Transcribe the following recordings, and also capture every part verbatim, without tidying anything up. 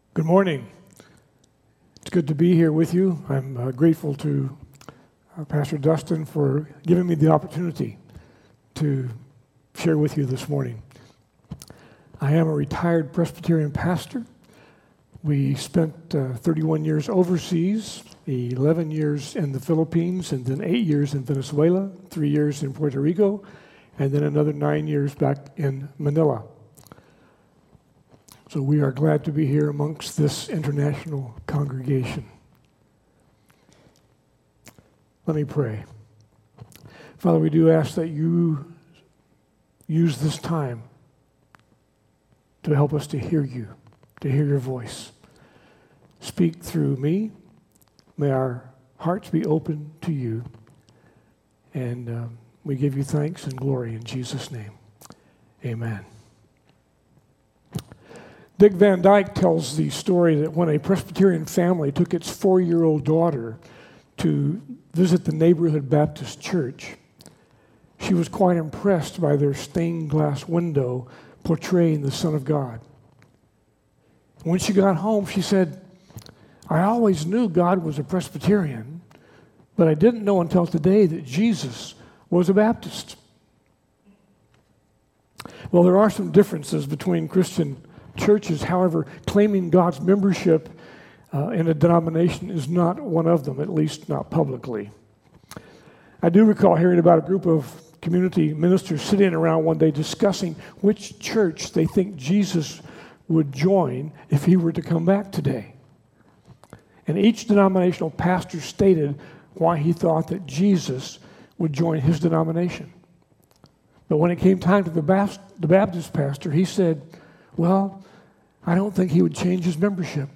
Good morning. It's good to be here with you. I'm uh, grateful to uh, Pastor Dustin for giving me the opportunity to share with you this morning. I am a retired Presbyterian pastor. We spent uh, thirty-one years overseas, eleven years in the Philippines, and then eight years in Venezuela, three years in Puerto Rico, and then another nine years back in Manila. So we are glad to be here amongst this international congregation. Let me pray. Father, we do ask that you use this time to help us to hear you, to hear your voice. Speak through me. May our hearts be open to you. And um, we give you thanks and glory in Jesus' name. Amen. Dick Van Dyke tells the story that when a Presbyterian family took its four-year-old daughter to visit the neighborhood Baptist church, she was quite impressed by their stained glass window portraying the Son of God. When she got home, she said, "I always knew God was a Presbyterian, but I didn't know until today that Jesus was a Baptist." Well, there are some differences between Christian churches. However, claiming God's membership uh, in a denomination is not one of them, at least not publicly. I do recall hearing about a group of community ministers sitting around one day discussing which church they think Jesus would join if he were to come back today. And each denominational pastor stated why he thought that Jesus would join his denomination. But when it came time to the Baptist, the Baptist pastor, he said, "Well, I don't think he would change his membership."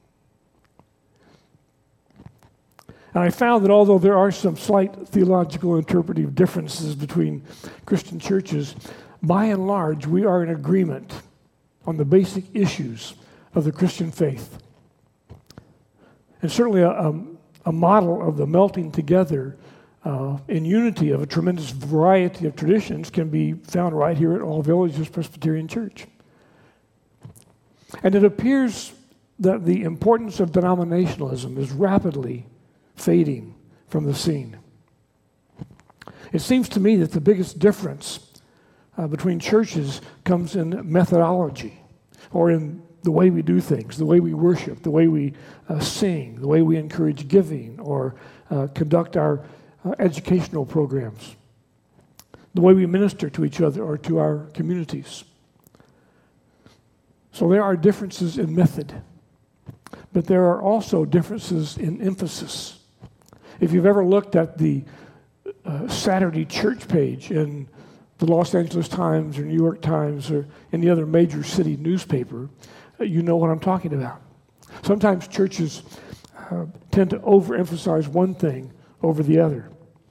And I found that although there are some slight theological interpretive differences between Christian churches, by and large, we are in agreement on the basic issues of the Christian faith. And certainly a, a, a model of the melting together uh, in unity of a tremendous variety of traditions can be found right here at All Villages Presbyterian Church. And it appears that the importance of denominationalism is rapidly fading from the scene. It seems to me that the biggest difference uh, between churches comes in methodology, or in the way we do things, the way we worship, the way we uh, sing, the way we encourage giving, or uh, conduct our uh, educational programs, the way we minister to each other or to our communities. So there are differences in method, but there are also differences in emphasis. If you've ever looked at the uh, Saturday church page in the Los Angeles Times or New York Times or any other major city newspaper, uh, you know what I'm talking about. Sometimes churches uh, tend to overemphasize one thing over the other.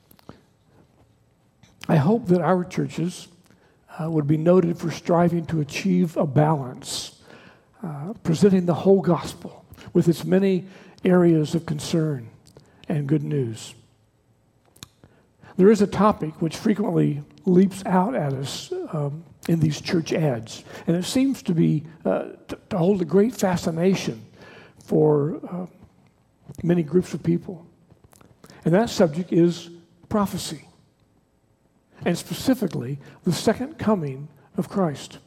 I hope that our churches uh, would be noted for striving to achieve a balance, Uh, presenting the whole gospel with its many areas of concern and good news. There is a topic which frequently leaps out at us um, in these church ads, and it seems to be uh, to, to hold a great fascination for uh, many groups of people. And that subject is prophecy, and specifically the second coming of Christ.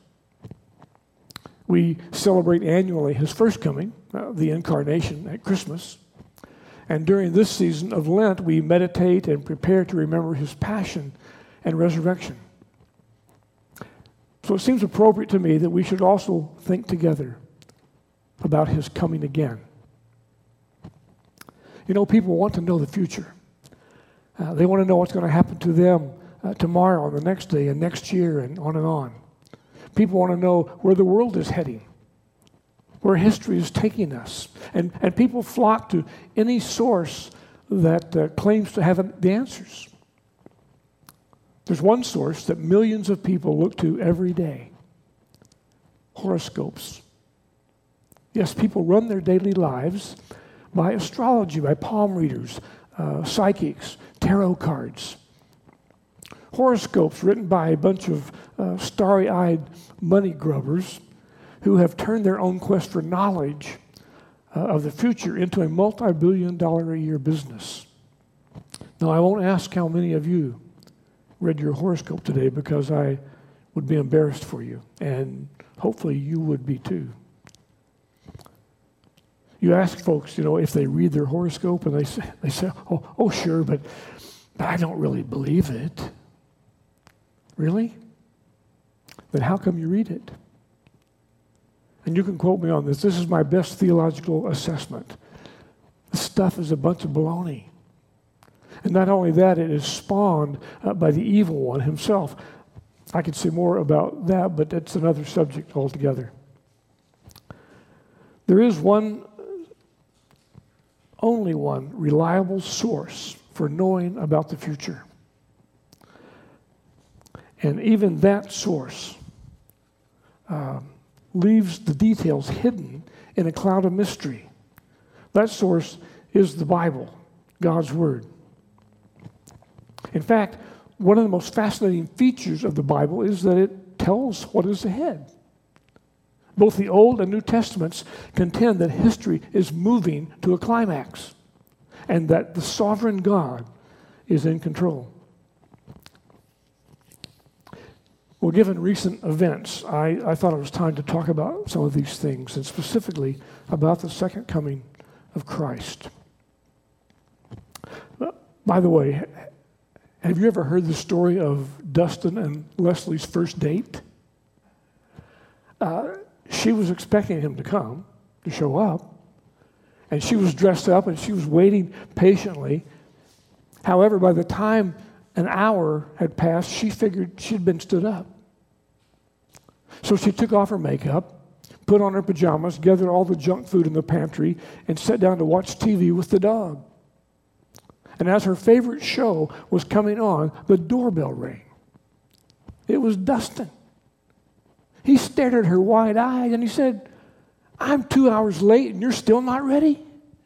We celebrate annually his first coming, uh, the incarnation, at Christmas. And during this season of Lent, we meditate and prepare to remember his passion and resurrection. So it seems appropriate to me that we should also think together about his coming again. You know, people want to know the future. Uh, they want to know what's going to happen to them uh, tomorrow and the next day and next year and on and on. People want to know where the world is heading, where history is taking us. And, and people flock to any source that uh, claims to have the answers. There's one source that millions of people look to every day: horoscopes. Yes, people run their daily lives by astrology, by palm readers, uh, psychics, tarot cards. Horoscopes written by a bunch of uh, starry-eyed money grubbers who have turned their own quest for knowledge uh, of the future into a multi-billion dollar a year business. Now, I won't ask how many of you read your horoscope today because I would be embarrassed for you, and hopefully you would be too. You ask folks, you know, if they read their horoscope, and they say, they say oh, oh, sure, but I don't really believe it. Really? Then how come you read it? And you can quote me on this. This is my best theological assessment. This stuff is a bunch of baloney. And not only that, it is spawned uh, by the evil one himself. I could say more about that, but that's another subject altogether. There is one, only one reliable source for knowing about the future. And even that source um, leaves the details hidden in a cloud of mystery. That source is the Bible, God's Word. In fact, one of the most fascinating features of the Bible is that it tells what is ahead. Both the Old and New Testaments contend that history is moving to a climax and that the sovereign God is in control. Well, given recent events, I, I thought it was time to talk about some of these things, and specifically about the second coming of Christ. By the way, have you ever heard the story of Dustin and Leslie's first date? Uh, she was expecting him to come, to show up, and she was dressed up and she was waiting patiently. However, by the time an hour had passed, she figured she'd been stood up. So she took off her makeup, put on her pajamas, gathered all the junk food in the pantry, and sat down to watch T V with the dog. And as her favorite show was coming on, the doorbell rang. It was Dustin. He stared at her wide-eyed and he said, "I'm two hours late and you're still not ready?"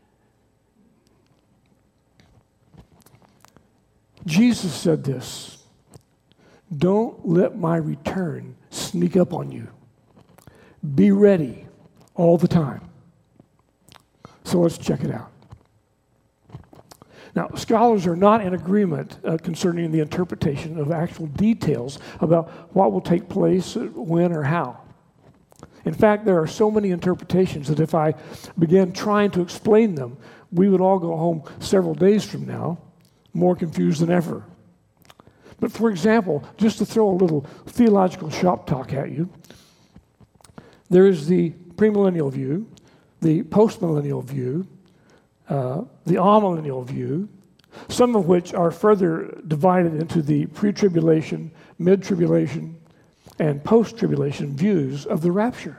Jesus said this, "Don't let my return sneak up on you. Be ready all the time." So let's check it out. Now, scholars are not in agreement uh, concerning the interpretation of actual details about what will take place, uh, when, or how. In fact, there are so many interpretations that if I began trying to explain them, we would all go home several days from now, more confused than ever. But for example, just to throw a little theological shop talk at you, there is the premillennial view, the postmillennial view, uh, the amillennial view, some of which are further divided into the pre-tribulation, mid-tribulation, and post-tribulation views of the rapture.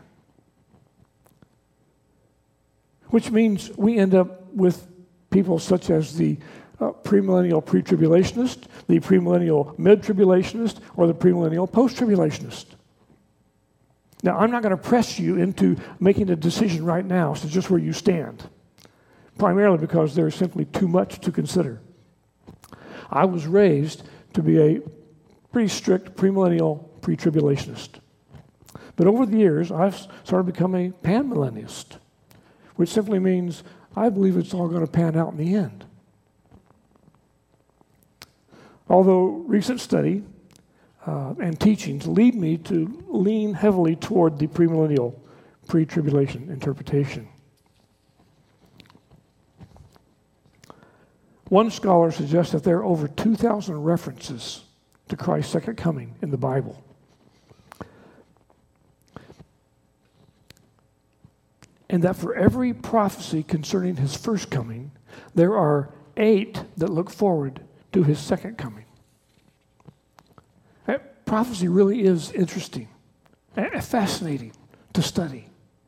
Which means we end up with people such as the uh, premillennial pre-tribulationist, the premillennial mid-tribulationist, or the premillennial post-tribulationist. Now, I'm not going to press you into making a decision right now as to just where you stand, primarily because there's simply too much to consider. I was raised to be a pretty strict premillennial pre-tribulationist. But over the years, I've started to become a panmillennialist, which simply means I believe it's all going to pan out in the end. Although recent study uh, and teachings lead me to lean heavily toward the premillennial pre-tribulation interpretation. One scholar suggests that there are over two thousand references to Christ's second coming in the Bible. And that for every prophecy concerning his first coming, there are eight that look forward to his second coming. That prophecy really is interesting and fascinating to study.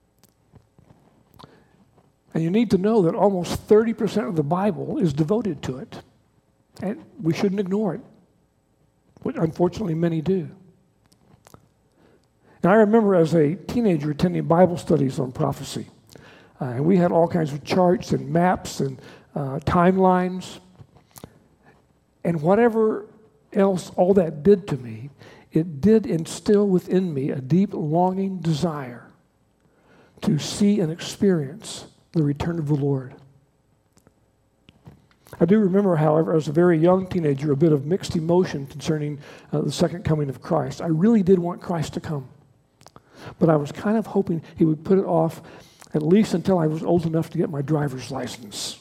And you need to know that almost thirty percent of the Bible is devoted to it. And we shouldn't ignore it, which unfortunately many do. And I remember as a teenager attending Bible studies on prophecy. Uh, and we had all kinds of charts and maps and uh, timelines. And whatever else all that did to me, it did instill within me a deep longing desire to see and experience the return of the Lord. I do remember, however, as a very young teenager, a bit of mixed emotion concerning uh, the second coming of Christ. I really did want Christ to come, but I was kind of hoping he would put it off at least until I was old enough to get my driver's license.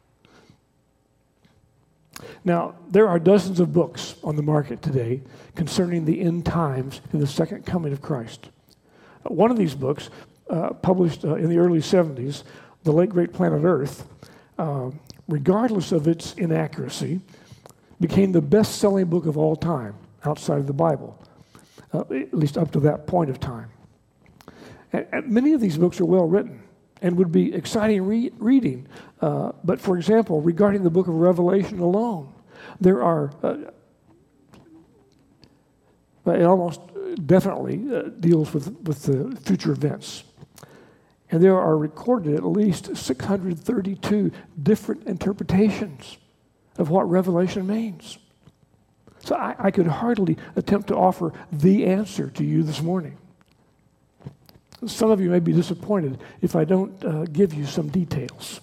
Now, there are dozens of books on the market today concerning the end times and the second coming of Christ. One of these books, uh, published uh, in the early seventies, The Late Great Planet Earth, uh, regardless of its inaccuracy, became the best-selling book of all time outside of the Bible, uh, at least up to that point of time. And, and many of these books are well written and would be exciting re- reading. Uh, but for example, regarding the book of Revelation alone, there are, uh, it almost definitely uh, deals with, with the future events. And there are recorded at least six hundred thirty-two different interpretations of what Revelation means. So I, I could hardly attempt to offer the answer to you this morning. Some of you may be disappointed if I don't uh, give you some details.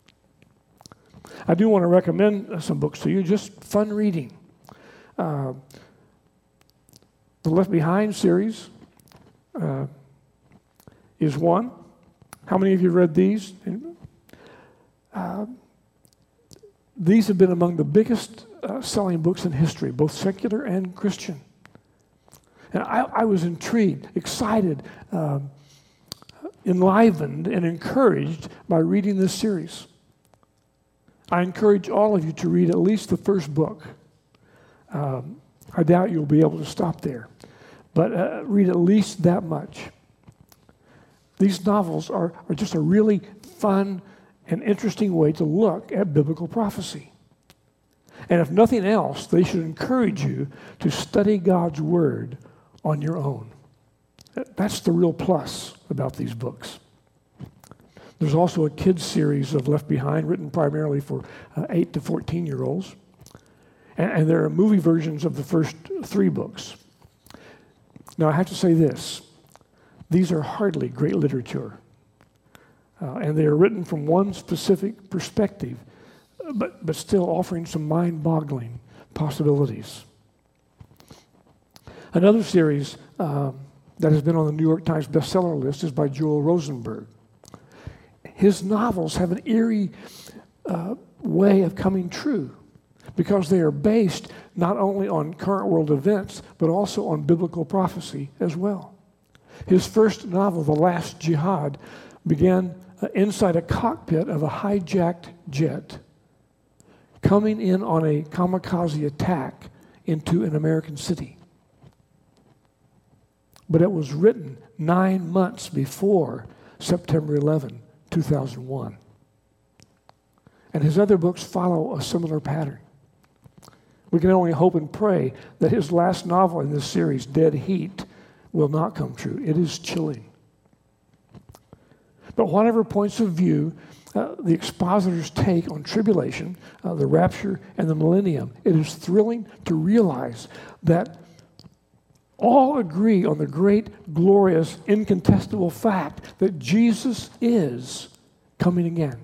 I do want to recommend uh, some books to you, just fun reading. Uh, the Left Behind series uh, is one. How many of you read these? Uh, these have been among the biggest uh, selling books in history, both secular and Christian. And I, I was intrigued, excited, uh, enlivened, and encouraged by reading this series. I encourage all of you to read at least the first book. Um, I doubt you'll be able to stop there, but uh, read at least that much. These novels are, are just a really fun and interesting way to look at biblical prophecy. And if nothing else, they should encourage you to study God's Word on your own. That's the real plus about these books. There's also a kids series of Left Behind, written primarily for uh, eight to fourteen-year-olds. And, and there are movie versions of the first three books. Now, I have to say this. These are hardly great literature. Uh, and they are written from one specific perspective, but, but still offering some mind-boggling possibilities. Another series um, that has been on the New York Times bestseller list is by Joel Rosenberg. His novels have an eerie uh, way of coming true because they are based not only on current world events, but also on biblical prophecy as well. His first novel, The Last Jihad, began uh, inside a cockpit of a hijacked jet coming in on a kamikaze attack into an American city. But it was written nine months before September eleventh, two thousand one. And his other books follow a similar pattern. We can only hope and pray that his last novel in this series, Dead Heat, will not come true. It is chilling. But whatever points of view uh, the expositors take on tribulation, uh, the rapture, and the millennium, it is thrilling to realize that all agree on the great, glorious, incontestable fact that Jesus is coming again.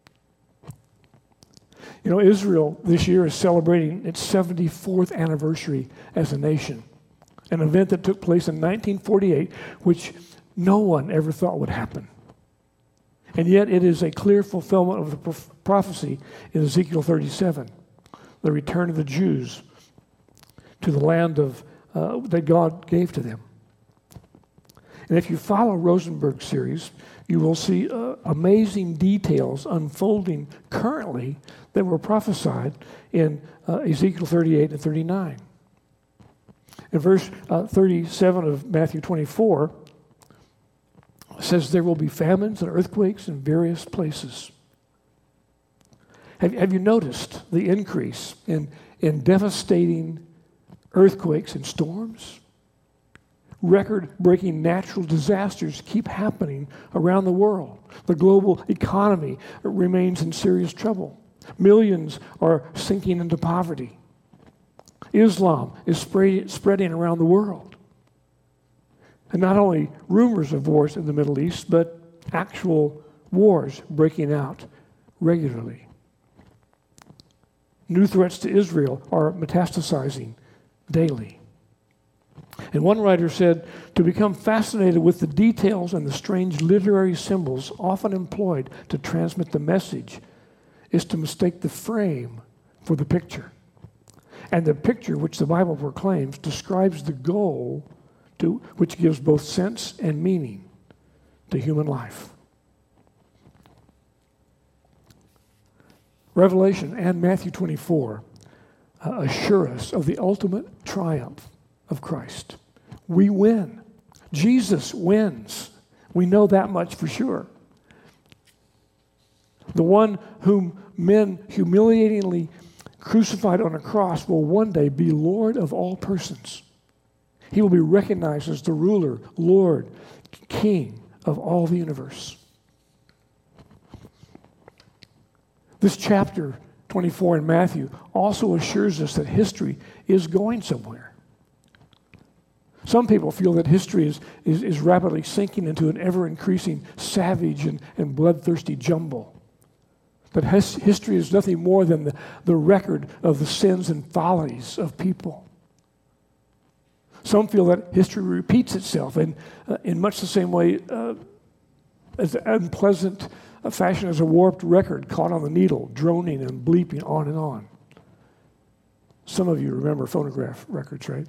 You know, Israel this year is celebrating its seventy-fourth anniversary as a nation, an event that took place in nineteen forty-eight, which no one ever thought would happen. And yet it is a clear fulfillment of the prophecy in Ezekiel thirty-seven, the return of the Jews to the land of uh, that God gave to them. And if you follow Rosenberg's series, you will see uh, amazing details unfolding currently that were prophesied in uh, Ezekiel thirty-eight and thirty-nine. In verse uh, thirty-seven of Matthew twenty-four, it says there will be famines and earthquakes in various places. Have, have you noticed the increase in, in devastating earthquakes and storms? Record-breaking natural disasters keep happening around the world. The global economy remains in serious trouble. Millions are sinking into poverty. Islam is spread, spreading around the world. And not only rumors of wars in the Middle East, but actual wars breaking out regularly. New threats to Israel are metastasizing daily. And one writer said, to become fascinated with the details and the strange literary symbols often employed to transmit the message is to mistake the frame for the picture. And the picture which the Bible proclaims describes the goal to which gives both sense and meaning to human life. Revelation and Matthew twenty-four uh, assure us of the ultimate triumph of Christ. We win. Jesus wins. We know that much for sure. The one whom men humiliatingly crucified on a cross will one day be Lord of all persons. He will be recognized as the ruler, Lord, King of all the universe. This chapter twenty-four in Matthew also assures us that history is going somewhere. Some people feel that history is, is, is rapidly sinking into an ever-increasing savage and, and bloodthirsty jumble. That his, history is nothing more than the, the record of the sins and follies of people. Some feel that history repeats itself in, uh, in much the same way uh, as unpleasant a fashion as a warped record caught on the needle, droning and bleeping on and on. Some of you remember phonograph records, right?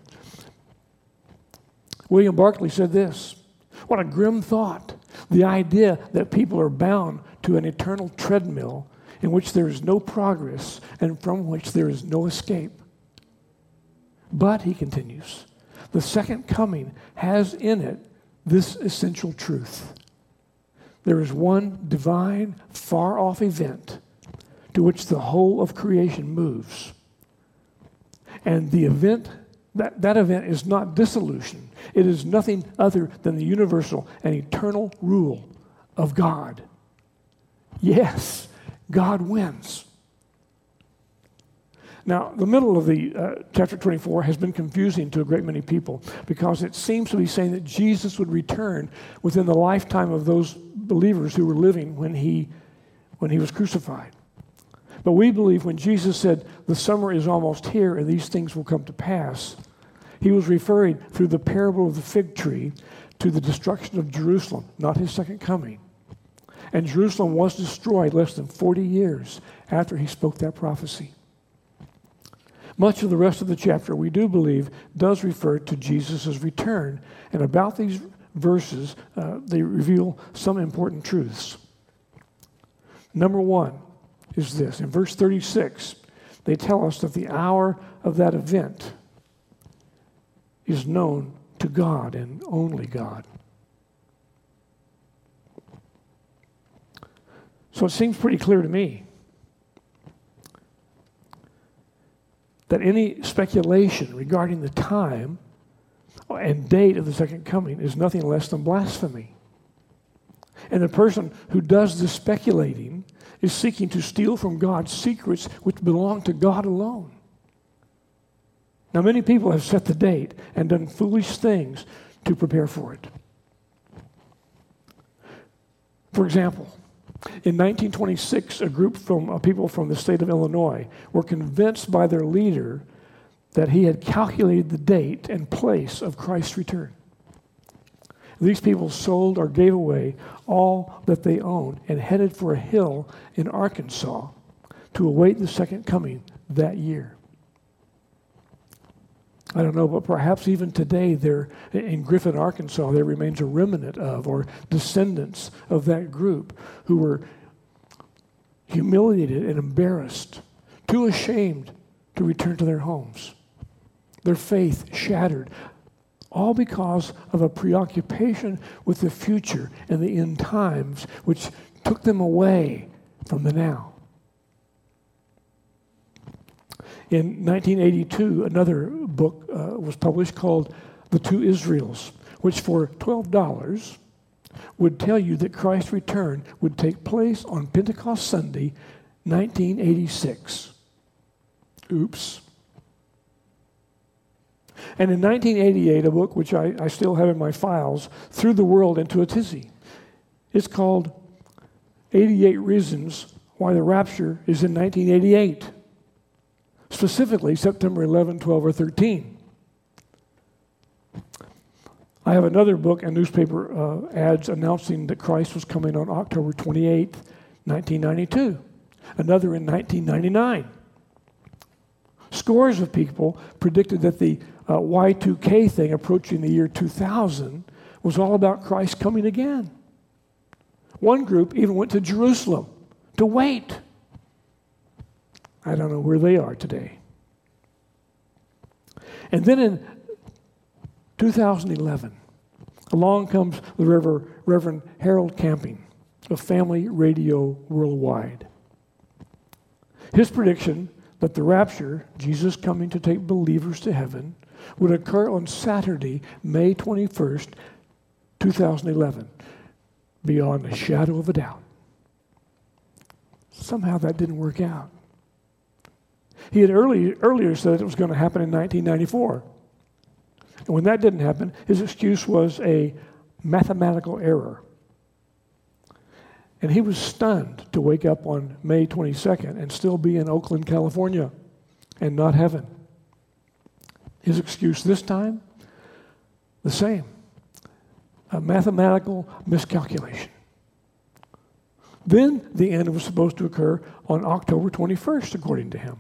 William Barclay said this, what a grim thought, the idea that people are bound to an eternal treadmill in which there is no progress and from which there is no escape. But, he continues, the second coming has in it this essential truth. There is one divine, far-off event to which the whole of creation moves. And the event, that, that event is not dissolution. It is nothing other than the universal and eternal rule of God. Yes, God wins. Now, the middle of the uh, chapter twenty-four has been confusing to a great many people because it seems to be saying that Jesus would return within the lifetime of those believers who were living when he, when he was crucified. But we believe when Jesus said, the summer is almost here and these things will come to pass, he was referring through the parable of the fig tree to the destruction of Jerusalem, not his second coming. And Jerusalem was destroyed less than forty years after he spoke that prophecy. Much of the rest of the chapter, we do believe, does refer to Jesus' return. And about these verses, uh, they reveal some important truths. Number one is this. In verse thirty-six, they tell us that the hour of that event is known to God and only God. So it seems pretty clear to me that any speculation regarding the time and date of the second coming is nothing less than blasphemy. And the person who does the speculating is seeking to steal from God secrets which belong to God alone. Now, many people have set the date and done foolish things to prepare for it. For example, in nineteen twenty-six, a group from uh, people from the state of Illinois were convinced by their leader that he had calculated the date and place of Christ's return. These people sold or gave away all that they owned and headed for a hill in Arkansas to await the second coming that year. I don't know, but perhaps even today there in Griffin, Arkansas, there remains a remnant of or descendants of that group who were humiliated and embarrassed, too ashamed to return to their homes. Their faith shattered, all because of a preoccupation with the future and the end times, which took them away from the now. In nineteen eighty-two, another book uh, was published called The Two Israels, which for twelve dollars would tell you that Christ's return would take place on Pentecost Sunday, nineteen eighty-six. Oops. And in nineteen eighty-eight, a book which I, I still have in my files, Through the World into a Tizzy. It's called eighty-eight Reasons Why the Rapture is in nineteen eighty-eight. Specifically, September eleventh, twelve, or thirteen. I have another book and newspaper uh, ads announcing that Christ was coming on October twenty-eighth, nineteen ninety-two. Another in nineteen ninety-nine. Scores of people predicted that the uh, Y two K thing approaching the year two thousand was all about Christ coming again. One group even went to Jerusalem to wait. I don't know where they are today. And then in two thousand eleven, along comes the Reverend, Reverend Harold Camping of Family Radio Worldwide. His prediction that the rapture, Jesus coming to take believers to heaven, would occur on Saturday, May twenty-first, two thousand eleven, beyond a shadow of a doubt. Somehow that didn't work out. He had early, earlier said it was going to happen in nineteen ninety-four. And when that didn't happen, his excuse was a mathematical error. And he was stunned to wake up on May twenty-second and still be in Oakland, California, and not heaven. His excuse this time, the same. A mathematical miscalculation. Then the end was supposed to occur on October twenty-first, according to him.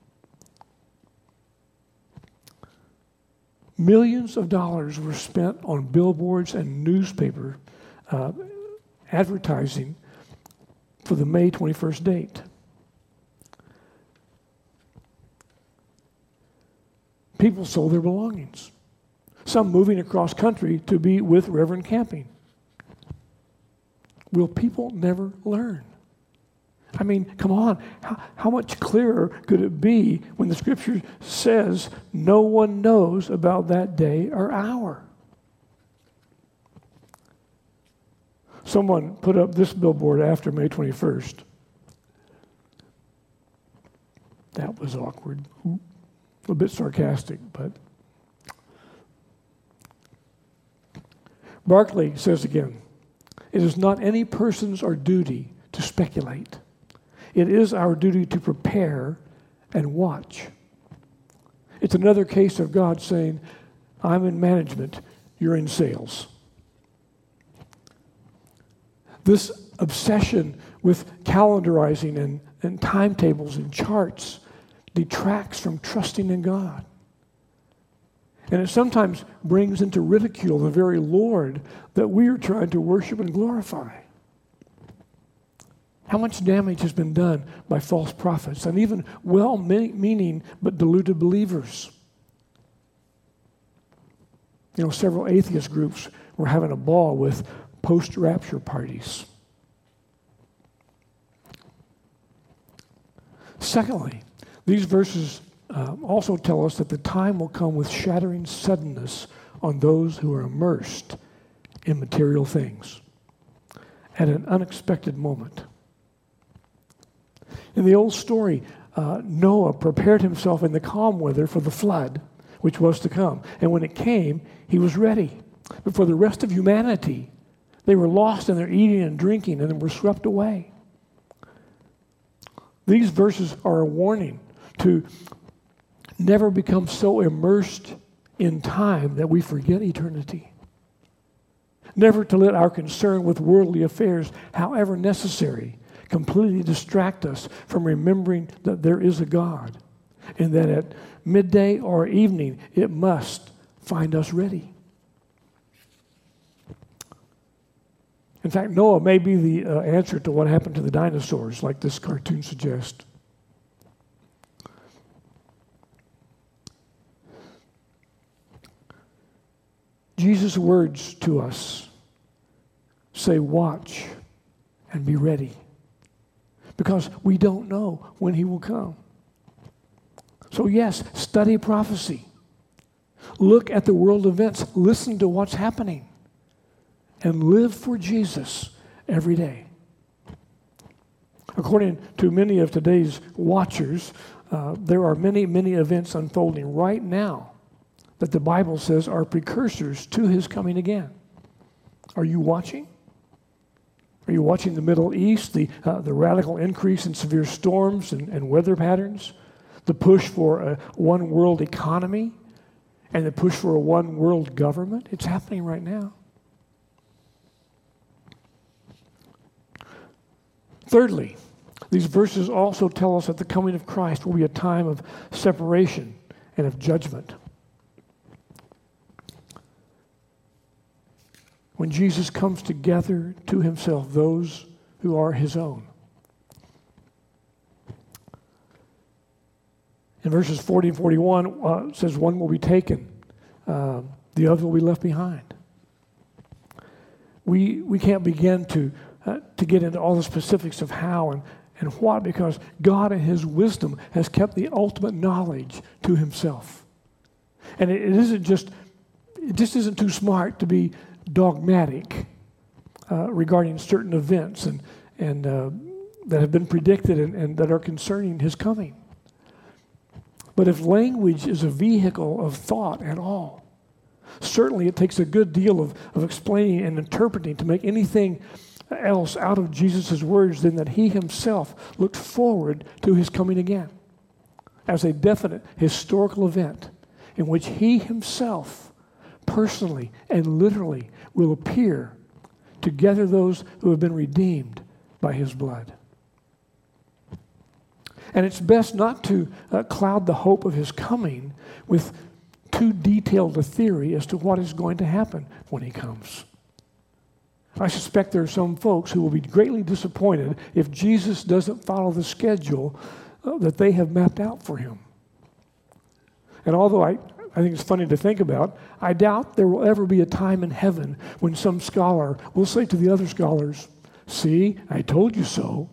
Millions of dollars were spent on billboards and newspaper uh, advertising for the May twenty-first date. People sold their belongings, some moving across country to be with Reverend Camping. Will people never learn? I mean, come on, how, how much clearer could it be when the Scripture says no one knows about that day or hour? Someone put up this billboard after May twenty-first. That was awkward. A bit sarcastic, but. Barclay says again, it is not any person's or duty to speculate. It is our duty to prepare and watch. It's another case of God saying, I'm in management, you're in sales. This obsession with calendarizing and, and timetables and charts detracts from trusting in God. And it sometimes brings into ridicule the very Lord that we are trying to worship and glorify. How much damage has been done by false prophets and even well-meaning but deluded believers? You know, several atheist groups were having a ball with post-rapture parties. Secondly, these verses uh, also tell us that the time will come with shattering suddenness on those who are immersed in material things at an unexpected moment. In the old story, uh, Noah prepared himself in the calm weather for the flood, which was to come. And when it came, he was ready. But for the rest of humanity, they were lost in their eating and drinking and were swept away. These verses are a warning to never become so immersed in time that we forget eternity. Never to let our concern with worldly affairs, however necessary, completely distract us from remembering that there is a God and that at midday or evening it must find us ready. In fact, Noah may be the uh, answer to what happened to the dinosaurs, like this cartoon suggests. Jesus' words to us say, watch and be ready, because we don't know when he will come. So yes, study prophecy. Look at the world events. Listen to what's happening. And live for Jesus every day. According to many of today's watchers, uh, there are many, many events unfolding right now that the Bible says are precursors to his coming again. Are you watching? Are you watching the Middle East, the, uh, the radical increase in severe storms and, and weather patterns, the push for a one world economy, and the push for a one world government? It's happening right now. Thirdly, these verses also tell us that the coming of Christ will be a time of separation and of judgment. When Jesus comes to gather to himself those who are his own. In verses forty and forty-one, uh, it says one will be taken, uh, the other will be left behind. We, we can't begin to, uh, to get into all the specifics of how and, and what, because God in his wisdom has kept the ultimate knowledge to himself. And it, it isn't just, it just isn't too smart to be dogmatic uh, regarding certain events and, and uh, that have been predicted and, and that are concerning his coming. But if language is a vehicle of thought at all, certainly it takes a good deal of, of explaining and interpreting to make anything else out of Jesus' words than that he himself looked forward to his coming again as a definite historical event in which he himself personally and literally will appear to gather those who have been redeemed by his blood. And it's best not to uh, cloud the hope of his coming with too detailed a theory as to what is going to happen when he comes. I suspect there are some folks who will be greatly disappointed if Jesus doesn't follow the schedule uh, that they have mapped out for him. And although I, I think it's funny to think about, I doubt there will ever be a time in heaven when some scholar will say to the other scholars, "See, I told you so."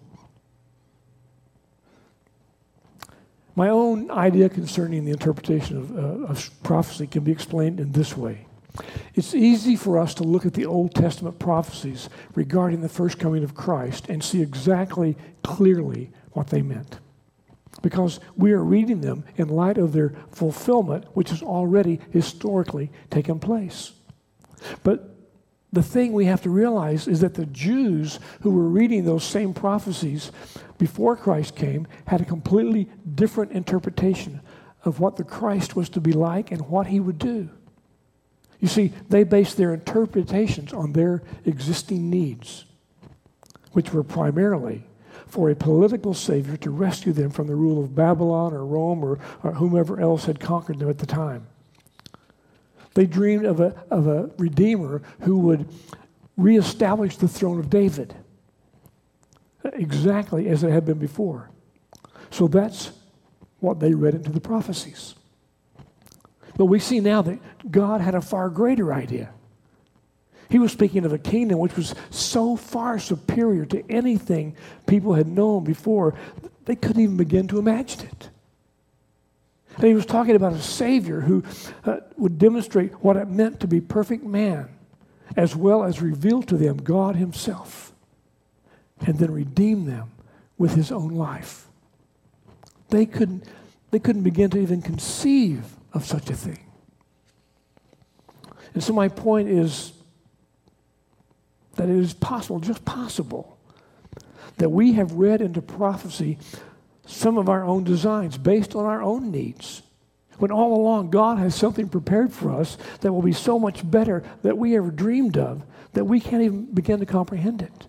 My own idea concerning the interpretation of, uh, of prophecy can be explained in this way. It's easy for us to look at the Old Testament prophecies regarding the first coming of Christ and see exactly clearly what they meant, because we are reading them in light of their fulfillment, which has already historically taken place. But the thing we have to realize is that the Jews who were reading those same prophecies before Christ came had a completely different interpretation of what the Christ was to be like and what he would do. You see, they based their interpretations on their existing needs, which were primarily for a political savior to rescue them from the rule of Babylon or Rome or, or whomever else had conquered them at the time. They dreamed of a, of a redeemer who would reestablish the throne of David exactly as it had been before. So that's what they read into the prophecies. But we see now that God had a far greater idea. He was speaking of a kingdom which was so far superior to anything people had known before, they couldn't even begin to imagine it. And he was talking about a Savior who uh, would demonstrate what it meant to be perfect man, as well as reveal to them God himself, and then redeem them with his own life. They couldn't, they couldn't begin to even conceive of such a thing. And so my point is that it is possible, just possible, that we have read into prophecy some of our own designs based on our own needs, when all along God has something prepared for us that will be so much better that we ever dreamed of that we can't even begin to comprehend it.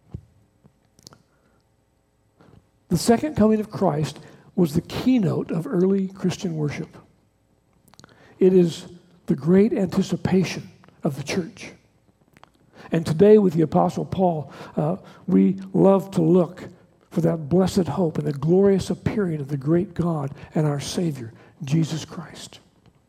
The second coming of Christ was the keynote of early Christian worship. It is the great anticipation of the church. And today with the Apostle Paul, uh, we love to look for that blessed hope and the glorious appearing of the great God and our Savior, Jesus Christ.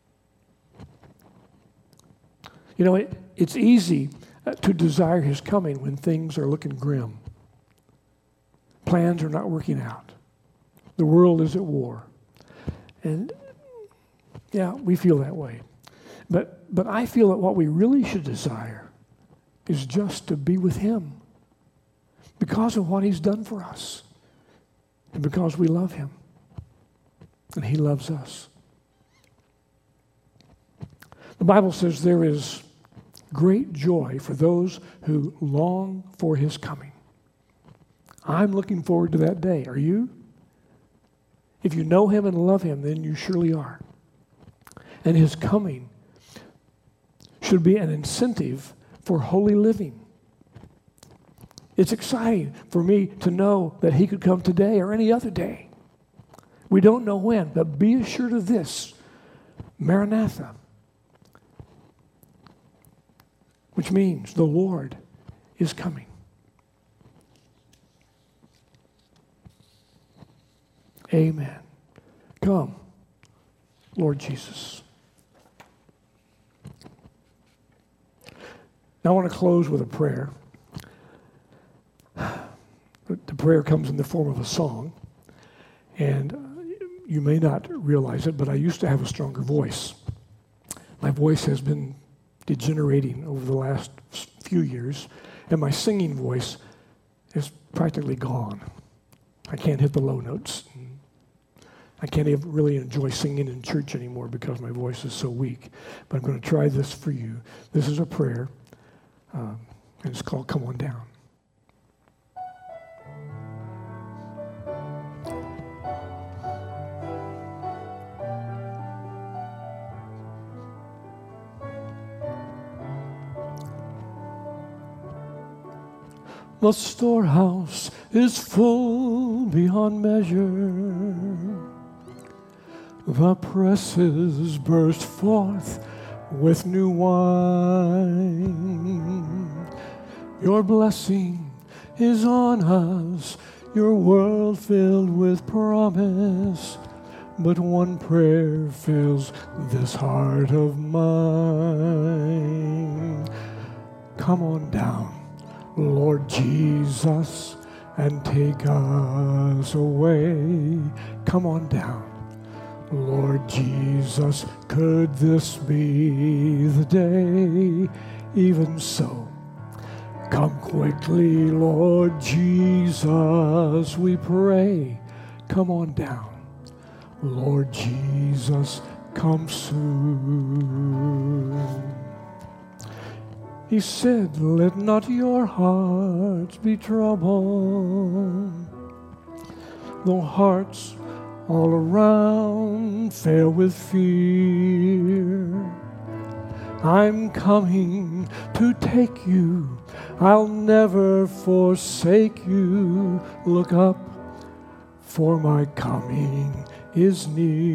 You know, it, it's easy uh, to desire his coming when things are looking grim. Plans are not working out. The world is at war. And yeah, we feel that way. But, but I feel that what we really should desire is just to be with him, because of what he's done for us, and because we love him, and he loves us. The Bible says there is great joy for those who long for his coming. I'm looking forward to that day. Are you? If you know him and love him, then you surely are. And his coming should be an incentive for holy living. It's exciting for me to know that he could come today or any other day. We don't know when, but be assured of this, Maranatha, which means the Lord is coming. Amen. Come, Lord Jesus. Now I want to close with a prayer. The prayer comes in the form of a song, and you may not realize it, but I used to have a stronger voice. My voice has been degenerating over the last few years, and my singing voice is practically gone. I can't hit the low notes. I can't even really enjoy singing in church anymore because my voice is so weak. But I'm going to try this for you. This is a prayer, um, and it's called Come On Down. The storehouse is full beyond measure. The presses burst forth with new wine. Your blessing is on us, your world filled with promise. But one prayer fills this heart of mine. Come on down, Lord Jesus, and take us away. Come on down, Lord Jesus, could this be the day? Even so, come quickly, Lord Jesus, we pray. Come on down, Lord Jesus, come soon. He said, let not your hearts be troubled, though hearts all around fail with fear. I'm coming to take you, I'll never forsake you. Look up, for my coming is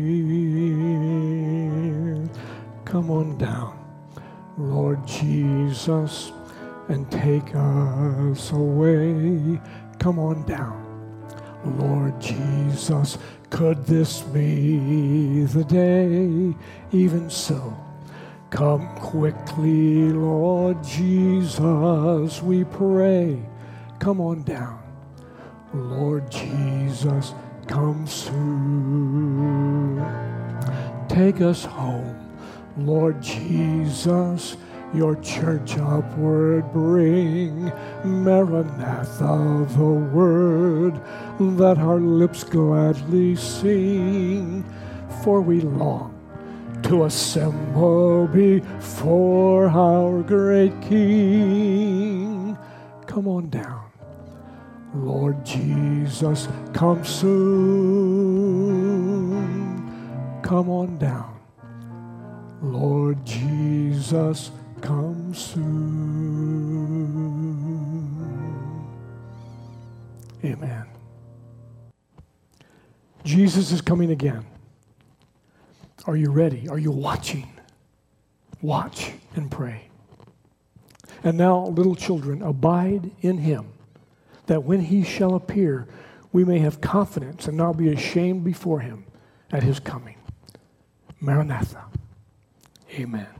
near. Come on down, Lord Jesus, and take us away. Come on down, Lord Jesus, could this be the day? Even so, come quickly, Lord Jesus, we pray. Come on down, Lord Jesus, come soon. Take us home, Lord Jesus, your church upward bring. Maranatha, the word that our lips gladly sing. For we long to assemble before our great King. Come on down, Lord Jesus, come soon. Come on down, Lord Jesus, come soon. Amen. Jesus is coming again. Are you ready? Are you watching? Watch and pray. And now, little children, abide in him, that when he shall appear, we may have confidence and not be ashamed before him at his coming. Maranatha. Amen.